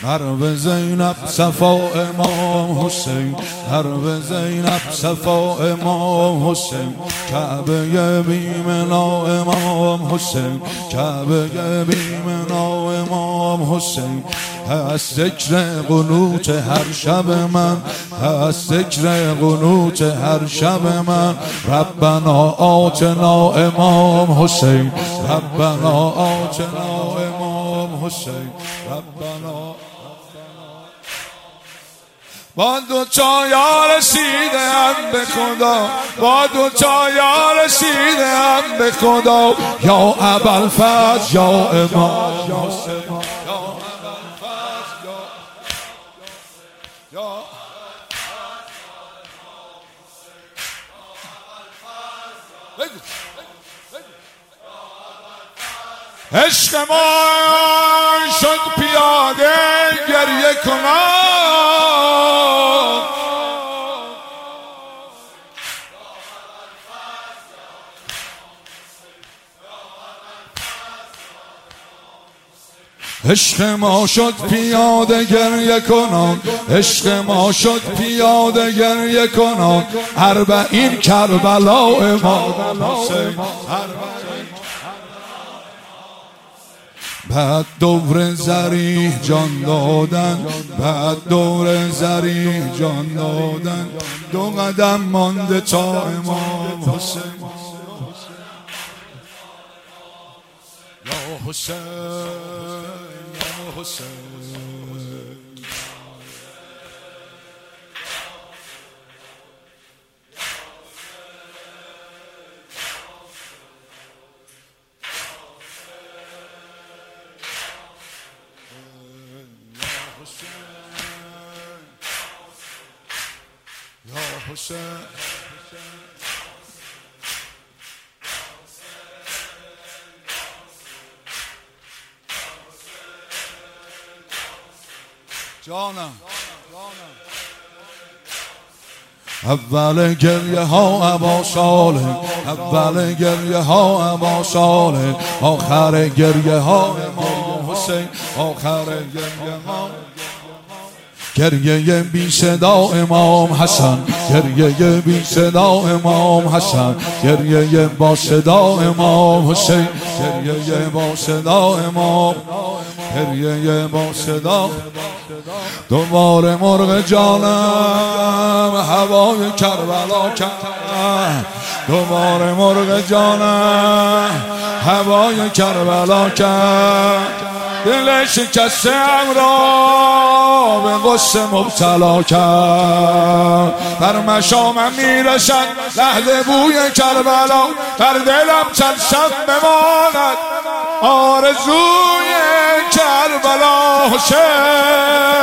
حرب زینب صفا امام حسین، حرب زینب صفا امام حسین، کعبه بیمنا امام حسین، کعبه بیمنا امام حسین. هست ذکر قنوت هر شب من، هست ذکر قنوت هر شب من. ربنا آتنا امام حسین، ربنا آتنا امام حسین، ربنا. با دو چایا رسیدم به خدا، با دو چایا رسیدم به خدا. یا ابوالفضل یا امام حسین، یا ابوالفضل یا عشق ما شد پیاده گریه کنم. عشق ما شد پیاده گریه کنان، عشق ما شد پیاده گریه کنان. اربعین کربلا امام حسین، بعد دور زریح جان دادن، بعد دور زریح جان دادن. دو قدم مانده تا امام حسین. یا حسین یا حسین، یا حسین. جانم اول گریه ها ابا صالح، اول گریه ها ابا صالح. آخر گریه ها امام حسین، آخر گریه ها. گریه بی صدا امام حسن، گریه بی صدا امام حسن. گریه با صدا امام حسین، گریه با صدا امام، گریه با صدا. دوباره مرغ جانم هوای کربلا کرد، دوباره مرغ جانم هوای کربلا کرد. دل شکسته‌ام را به غصه مبتلا کرد. بر مشامم میرسد لحظه بوی کربلا، در دلم چند شب بماند آرزوی کربلا. حسین